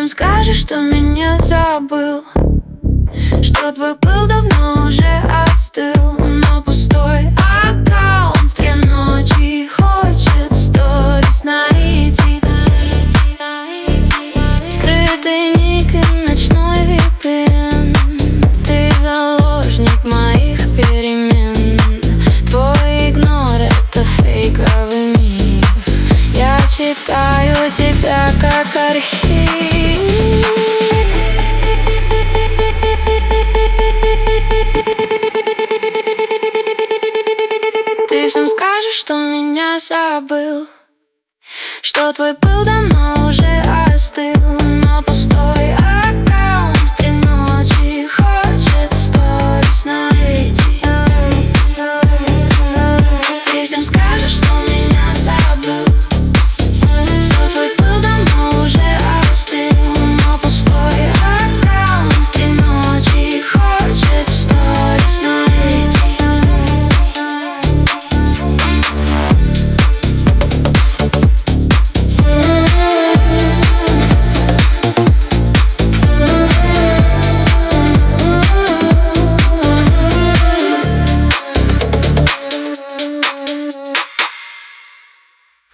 скажешь, что меня забыл, что твой пыл давно уже остыл, но пустой аккаунт в 3 ночи хочет сторис найти. Скрытый ник и ночной VPN, ты заложник моих перемен. Твой игнор — это фейковый миф, я читаю тебя как архив. Ты всем скажешь, что меня забыл, что твой пыл давно уже